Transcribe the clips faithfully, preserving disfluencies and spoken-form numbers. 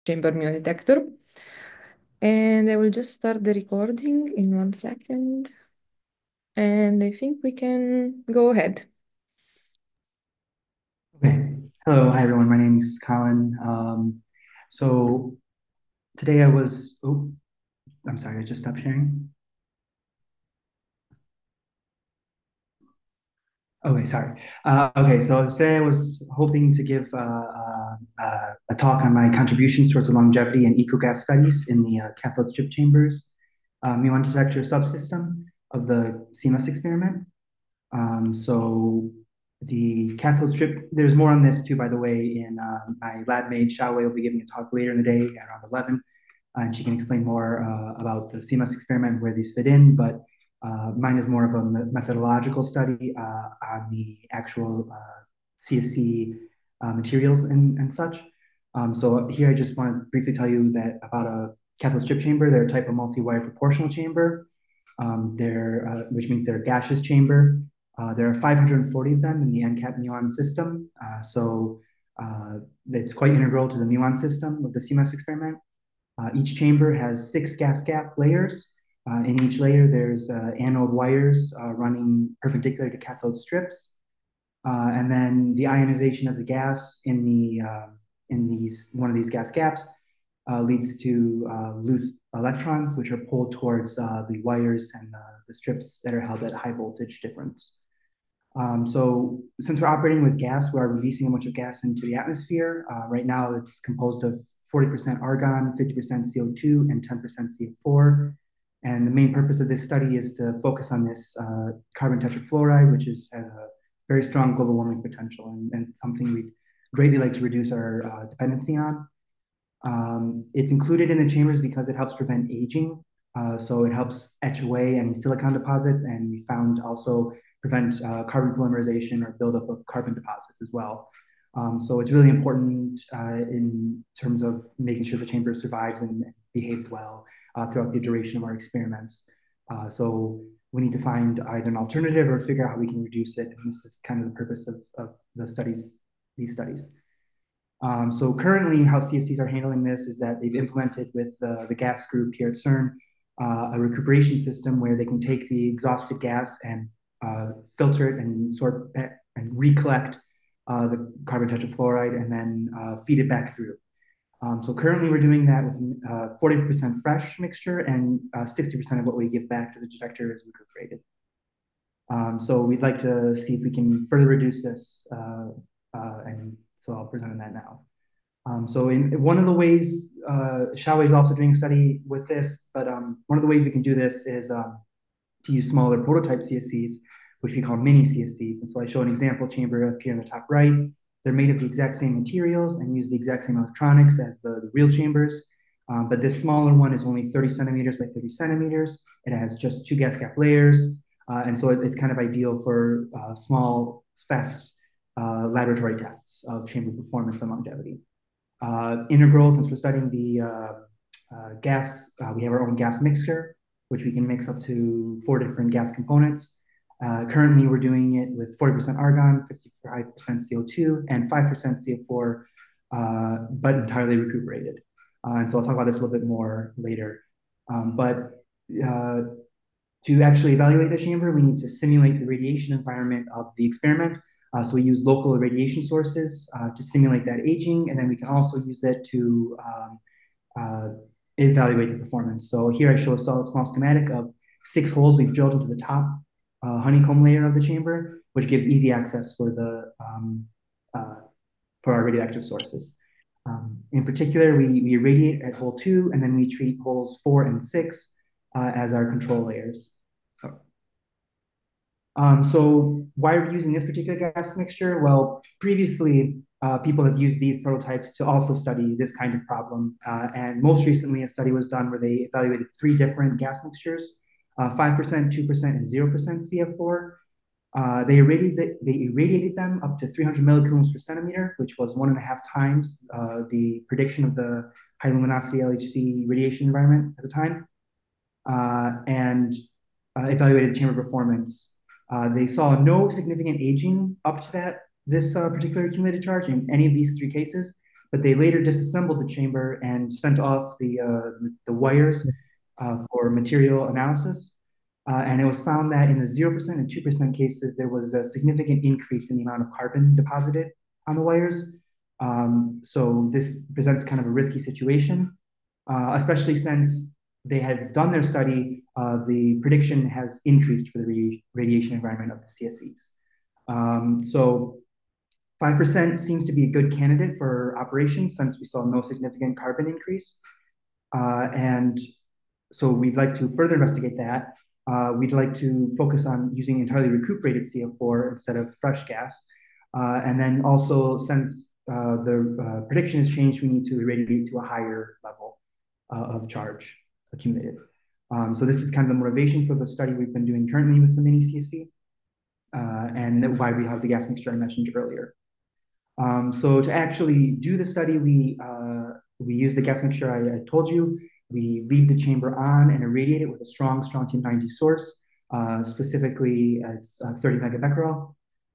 chamber mu detector. And I will just start the recording in one second. And I think we can go ahead. Okay. Hello. Hi, everyone. My name's Colin. Um, so today I was, oh, I'm sorry, I just stopped sharing. Okay, sorry. Uh, okay, so today I was hoping to give uh, uh, uh, a talk on my contributions towards the longevity and ecogas studies in the uh, cathode strip chambers uh, muon detector subsystem of the C M S experiment. Um, so the cathode strip, there's more on this too, by the way, in uh, my lab mate, Xiaowei, will be giving a talk later in the day at around eleven, uh, and she can explain more uh, about the C M S experiment, where these fit in, but uh, mine is more of a methodological study uh, on the actual uh, C S C uh, materials and, and such. Um, so here I just want to briefly tell you that about a cathode strip chamber. They're a type of multi-wire proportional chamber. Um, they're, uh, which means they're a gaseous chamber. Uh, there are five hundred forty of them in the NCAP muon system. Uh, so uh, it's quite integral to the muon system of the C M S experiment. Uh, each chamber has six gas gap layers. Uh, in each layer, there's uh, anode wires uh, running perpendicular to cathode strips. Uh, and then the ionization of the gas in the uh, in these one of these gas gaps uh, leads to uh, loose electrons, which are pulled towards uh, the wires and uh, the strips that are held at high voltage difference. Um, so since we're operating with gas, we are releasing a bunch of gas into the atmosphere. Uh, right now, it's composed of forty percent argon, fifty percent C O two, and ten percent C O four. And the main purpose of this study is to focus on this uh, carbon tetrafluoride, which is, has a very strong global warming potential and, and something we'd greatly like to reduce our uh, dependency on. Um, it's included in the chambers because it helps prevent aging. Uh, so it helps etch away any silicon deposits, and we found also prevent uh, carbon polymerization or buildup of carbon deposits as well. Um, so it's really important uh, in terms of making sure the chamber survives and behaves well uh, throughout the duration of our experiments. Uh, so we need to find either an alternative or figure out how we can reduce it. And this is kind of the purpose of, of the studies, these studies. Um, so currently, how C S Cs are handling this is that they've implemented with the, the gas group here at CERN uh, a recuperation system where they can take the exhausted gas and uh, filter it and sort and recollect uh, the carbon tetrafluoride and then uh, feed it back through. Um, so currently, we're doing that with uh, forty percent fresh mixture, and uh, sixty percent of what we give back to the detector is recuperated. Um, so we'd like to see if we can further reduce this, uh, uh, and so I'll present on that now. Um, so in one of the ways, uh, Xiaowei is also doing a study with this, but um, one of the ways we can do this is um, to use smaller prototype C S Cs, which we call mini C S Cs. And so I show an example chamber up here in the top right. They're made of the exact same materials and use the exact same electronics as the, the real chambers. Um, but this smaller one is only thirty centimeters by thirty centimeters. It has just two gas gap layers. Uh, and so it, it's kind of ideal for uh, small, fast uh, laboratory tests of chamber performance and longevity. Uh, integral, since we're studying the uh, uh, gas, uh, we have our own gas mixture, which we can mix up to four different gas components. Uh, currently, we're doing it with forty percent argon, fifty-five percent C O two, and five percent C O four, uh, but entirely recuperated. Uh, and so I'll talk about this a little bit more later. Um, but uh, to actually evaluate the chamber, we need to simulate the radiation environment of the experiment. Uh, so we use local radiation sources uh, to simulate that aging, and then we can also use it to um, uh, evaluate the performance. So here I show a solid small schematic of six holes we've drilled into the top uh, honeycomb layer of the chamber, which gives easy access for the um, uh, for our radioactive sources. Um, in particular, we, we irradiate at hole two, and then we treat holes four and six uh, as our control layers. Um, so why are we using this particular gas mixture? Well, previously, uh, people have used these prototypes to also study this kind of problem. Uh, and most recently, a study was done where they evaluated three different gas mixtures, uh, five percent, two percent, and zero percent C F four. Uh, they, irradiated, they irradiated them up to three hundred millicoulombs per centimeter, which was one and a half times uh, the prediction of the high luminosity L H C radiation environment at the time, uh, and uh, evaluated the chamber performance. Uh, they saw no significant aging up to that this uh, particular accumulated charge in any of these three cases, but they later disassembled the chamber and sent off the, uh, the wires uh, for material analysis. Uh, and it was found that in the zero percent and two percent cases, there was a significant increase in the amount of carbon deposited on the wires. Um, so this presents kind of a risky situation, uh, especially since they had done their study, uh, the prediction has increased for the radi- radiation environment of the C S Es. Um, so five percent seems to be a good candidate for operations since we saw no significant carbon increase. Uh, and so we'd like to further investigate that. Uh, we'd like to focus on using entirely recuperated C O four instead of fresh gas. Uh, and then also, since uh, the uh, prediction has changed, we need to irradiate to a higher level uh, of charge accumulated. Um, so this is kind of the motivation for the study we've been doing currently with the mini C S E, uh, and why we have the gas mixture I mentioned earlier. Um, so to actually do the study, we uh, we use the gas mixture I, I, told you. We leave the chamber on and irradiate it with a strong strontium ninety source. Uh, specifically, it's uh, thirty megabecquerel.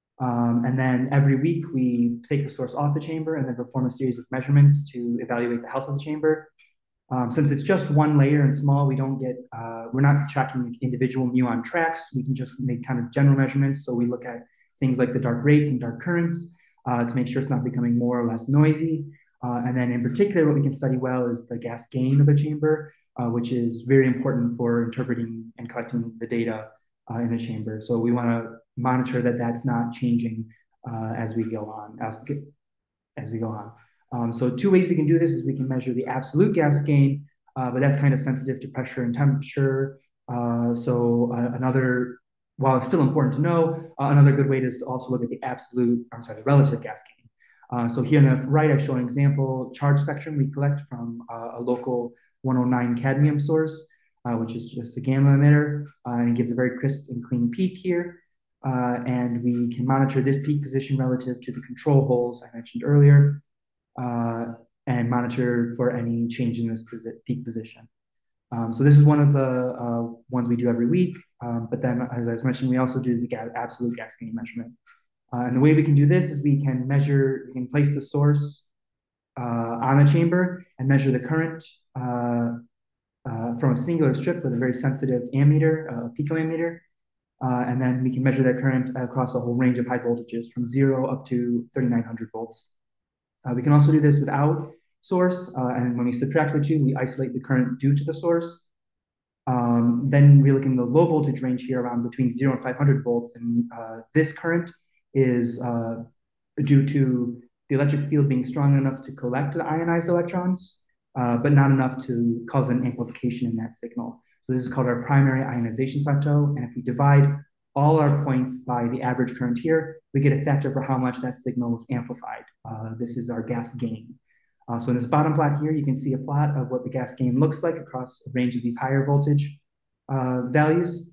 Um, and then every week we take the source off the chamber and then perform a series of measurements to evaluate the health of the chamber. Um, since it's just one layer and small, we don't get, uh, we're not tracking individual muon tracks. We can just make kind of general measurements. So we look at things like the dark rates and dark currents uh, to make sure it's not becoming more or less noisy. Uh, and then in particular, what we can study well is the gas gain of the chamber, uh, which is very important for interpreting and collecting the data uh, in the chamber. So we want to monitor that that's not changing uh, as we go on, as, as we go on. Um, so two ways we can do this is we can measure the absolute gas gain, uh, but that's kind of sensitive to pressure and temperature. Uh, so uh, another, while it's still important to know, uh, another good way is to also look at the absolute, I'm sorry, the relative gas gain. Uh, so here on the right, I show an example charge spectrum we collect from uh, a local one oh nine cadmium source, uh, which is just a gamma emitter, uh, and it gives a very crisp and clean peak here. Uh, and we can monitor this peak position relative to the control holes I mentioned earlier, uh, and monitor for any change in this posi peak position. Um, so this is one of the uh, ones we do every week. Um, but then, as I was mentioning, we also do the ga absolute gas gain measurement. Uh, and the way we can do this is we can measure, we can place the source uh, on a chamber and measure the current uh, uh, from a singular strip with a very sensitive ammeter, a uh, picoammeter. Uh, and then we can measure that current across a whole range of high voltages from zero up to thirty-nine hundred volts. Uh, we can also do this without source, uh, and when we subtract the two, we isolate the current due to the source. Um, then we look in the low voltage range here around between zero and five hundred volts, and uh, this current is uh, due to the electric field being strong enough to collect the ionized electrons, uh, but not enough to cause an amplification in that signal. So this is called our primary ionization plateau, and if we divide all our points by the average current here, we get a factor for how much that signal was amplified. Uh, this is our gas gain. Uh, so in this bottom plot here, you can see a plot of what the gas gain looks like across a range of these higher voltage uh, values.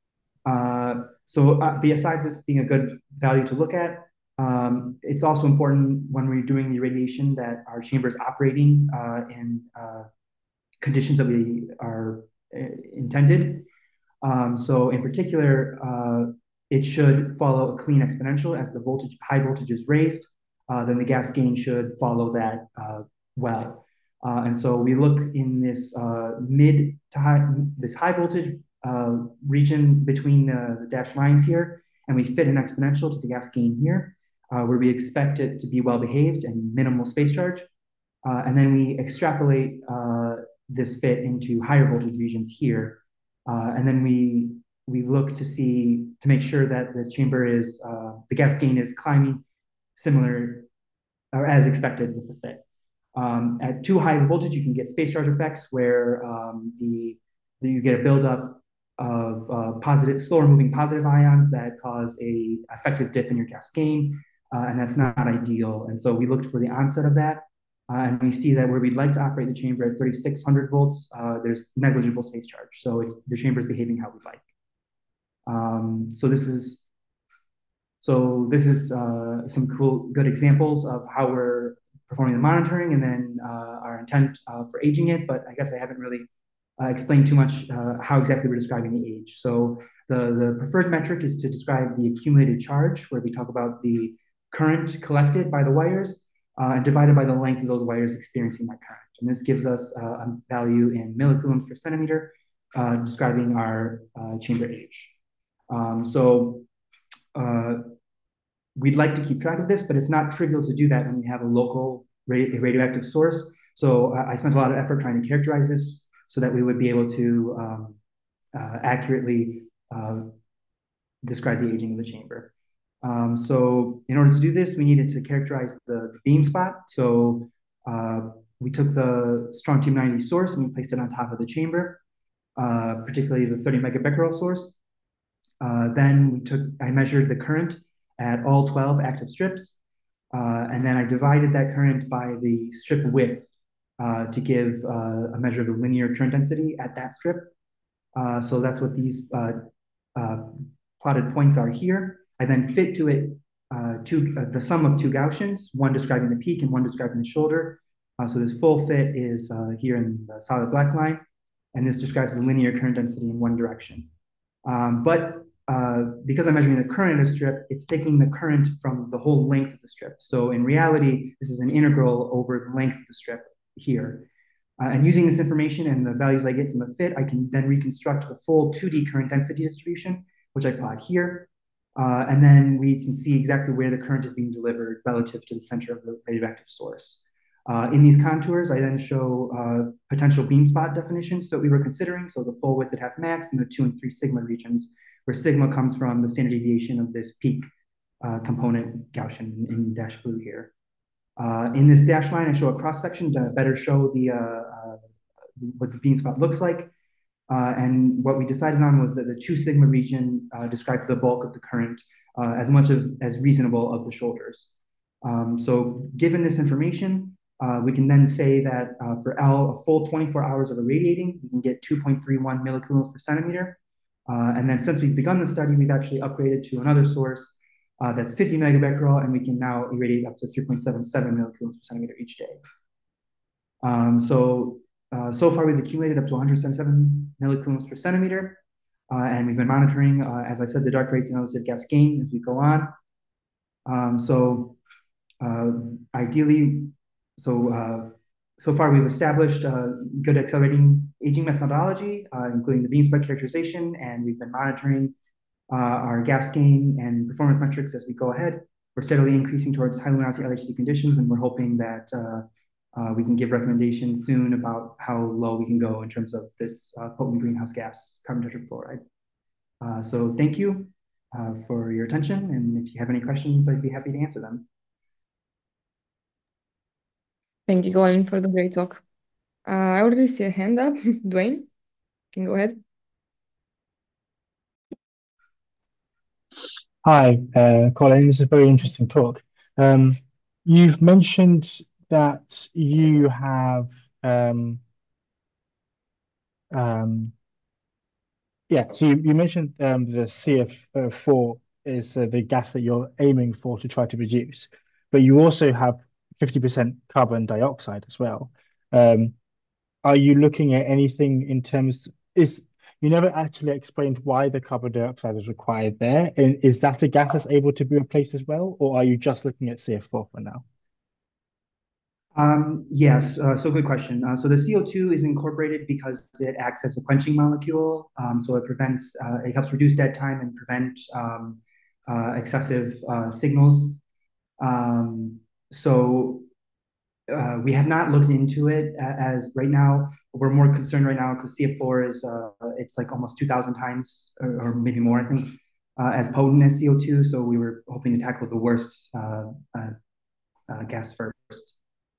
Uh, so uh, besides this being a good value to look at, um, it's also important when we're doing the irradiation that our chamber is operating uh, in uh, conditions that we are uh, intended. Um, so in particular, uh, it should follow a clean exponential as the voltage, high voltage is raised, uh, then the gas gain should follow that uh, well. Uh, and so we look in this uh, mid to high, this high voltage uh, region between the, the dashed lines here, and we fit an exponential to the gas gain here, uh, where we expect it to be well behaved and minimal space charge. Uh, and then we extrapolate uh, this fit into higher voltage regions here. Uh, and then we we look to see to make sure that the chamber is uh, the gas gain is climbing similar or as expected with the fit. Um, at too high of a voltage, you can get space charge effects where um, the, the you get a buildup of uh, positive, slower moving positive ions that cause a effective dip in your gas gain, uh, and that's not ideal. And so we looked for the onset of that. Uh, and we see that where we'd like to operate the chamber at thirty-six hundred volts, uh, there's negligible space charge. So it's, the chamber is behaving how we'd like. Um, so this is so this is uh, some cool, good examples of how we're performing the monitoring, and then uh, our intent uh, for aging it. But I guess I haven't really uh, explained too much uh, how exactly we're describing the age. So the the preferred metric is to describe the accumulated charge, where we talk about the current collected by the wires. uh, and divided by the length of those wires experiencing that current. And this gives us uh, a value in millicoulombs per centimeter, uh, describing our uh, chamber age. Um, so uh, we'd like to keep track of this, but it's not trivial to do that when we have a local radio- radioactive source. So uh, I spent a lot of effort trying to characterize this so that we would be able to um, uh, accurately uh, describe the aging of the chamber. Um, so in order to do this, we needed to characterize the, the beam spot. So uh, we took the strontium ninety source and we placed it on top of the chamber, uh, particularly the thirty megabecquerel source. Uh, then we took, I measured the current at all twelve active strips, uh, and then I divided that current by the strip width uh, to give uh, a measure of the linear current density at that strip. Uh, so that's what these uh, uh, plotted points are here. I then fit to it uh, two, uh, the sum of two Gaussians, one describing the peak and one describing the shoulder. Uh, so this full fit is uh, here in the solid black line, and this describes the linear current density in one direction. Um, but uh, because I'm measuring the current of a strip, it's taking the current from the whole length of the strip. So in reality, this is an integral over the length of the strip here. Uh, and using this information and the values I get from the fit, I can then reconstruct the full two D current density distribution, which I plot here. Uh, and then we can see exactly where the current is being delivered relative to the center of the radioactive source. Uh, in these contours, I then show uh, potential beam spot definitions that we were considering. So the full width at half max and the two and three sigma regions, where sigma comes from the standard deviation of this peak uh, component Gaussian in dash blue here. Uh, in this dash line, I show a cross section to better show the uh, uh, what the beam spot looks like. Uh, and what we decided on was that the two sigma region uh, described the bulk of the current uh, as much as, as reasonable of the shoulders. Um, so given this information, uh, we can then say that uh, for L, a full twenty-four hours of irradiating, we can get two point three one millicoulombs per centimeter. Uh, and then since we've begun the study, we've actually upgraded to another source uh, that's fifty megabecquerel, and we can now irradiate up to three point seven seven millicoulombs per centimeter each day. Um, so uh, so far, we've accumulated up to one hundred seventy-seven millicoulombs per centimeter, uh, and we've been monitoring, uh, as I said, the dark rates and relative gas gain as we go on. Um, so uh, ideally, so uh, so far we've established uh, good accelerating aging methodology, uh, including the beam spec characterization, and we've been monitoring uh, our gas gain and performance metrics as we go ahead. We're steadily increasing towards high luminosity L H C conditions, and we're hoping that uh, uh, we can give recommendations soon about how low we can go in terms of this uh, potent greenhouse gas, carbon tetrafluoride. Uh, so thank you uh, for your attention, and if you have any questions, I'd be happy to answer them. Thank you, Colin, for the great talk. Uh, I already see a hand up. Dwayne, can go ahead. Hi, uh, Colin. This is a very interesting talk. Um, you've mentioned that you have, um, um, yeah, so you, you mentioned um, the C F four is uh, the gas that you're aiming for to try to reduce, but you also have fifty percent carbon dioxide as well. Um, are you looking at anything in terms, is you never actually explained why the carbon dioxide is required there. And is that a gas that's able to be replaced as well, or are you just looking at C F four for now? Um, yes, uh, so good question. Uh, so the C O two is incorporated because it acts as a quenching molecule. Um, so it prevents, uh, it helps reduce dead time and prevent um, uh, excessive uh, signals. Um, so uh, we have not looked into it as right now. We're more concerned right now because C F four is, uh, it's like almost two thousand times or, or maybe more, I think, uh, as potent as C O two. So we were hoping to tackle the worst uh, uh, uh, gas first.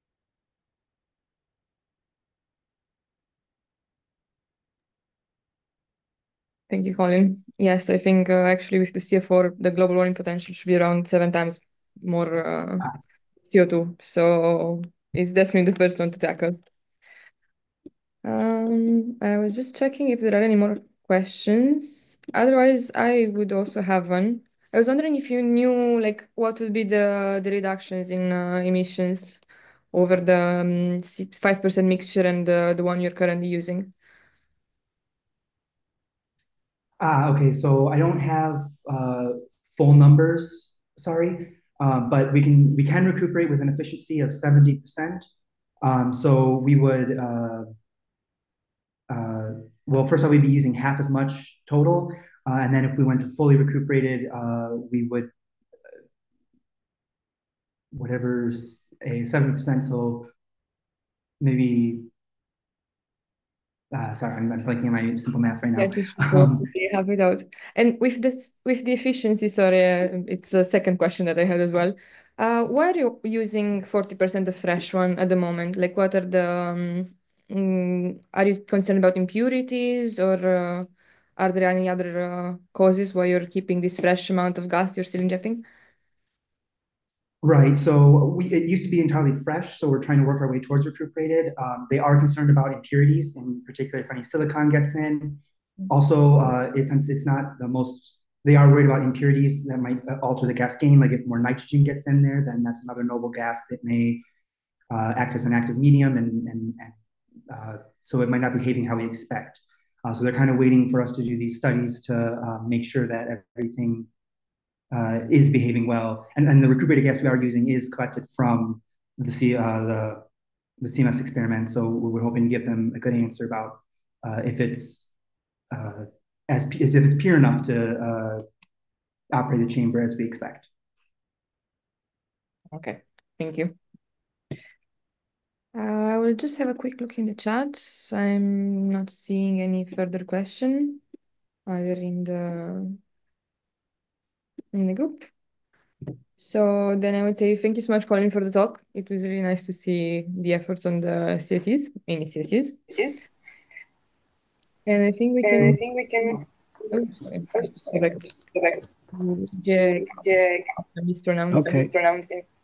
Thank you, Colin. Yes, I think uh, actually with the C F four, the global warming potential should be around seven times more uh, C O two. So it's definitely the first one to tackle. Um, I was just checking if there are any more questions. Otherwise, I would also have one. I was wondering if you knew like what would be the the reductions in uh, emissions over the um, five percent mixture and the, the one you're currently using. Ah, okay. So I don't have uh, full numbers. Sorry. uh, but we can we can recuperate with an efficiency of seventy percent. Um, so we would uh, uh, well, first off, we'd be using half as much total, uh, and then if we went to fully recuperated, uh, we would whatever's a seventy percent. So maybe uh, sorry, I'm, I'm blanking on my simple math right now. Yes, it's Um, you have it out. And with this, with the efficiency, sorry, uh, it's a second question that I had as well. Uh, why are you using forty percent of fresh one at the moment? Like, what are the, um, mm, are you concerned about impurities or uh, are there any other uh, causes why you're keeping this fresh amount of gas you're still injecting? Right. So we it used to be entirely fresh, so we're trying to work our way towards recuperated. Um, they are concerned about impurities, in particular if any silicon gets in. Also, uh, it, since it's not the most, they are worried about impurities that might uh, alter the gas gain. Like if more nitrogen gets in there, then that's another noble gas that may uh, act as an active medium, and and, and uh, so it might not be behaving how we expect. Uh, so they're kind of waiting for us to do these studies to uh, make sure that everything uh, is behaving well. And, and the recuperated gas we are using is collected from the, C, uh, the, the C M S experiment. So we're hoping to give them a good answer about uh, if it's uh, as, as if it's pure enough to uh, operate the chamber as we expect. Okay, thank you. Uh, I will just have a quick look in the chat. I'm not seeing any further question either in the in the group. So then I would say thank you so much, Colin, for the talk. It was really nice to see the efforts on the C S Es, mini C S Es. Yes. And I think we And I can, think we can. oh, sorry, Oh, first, sorry. correct. Correct. Jack, Jack, I'm mispronouncing. mispronouncing.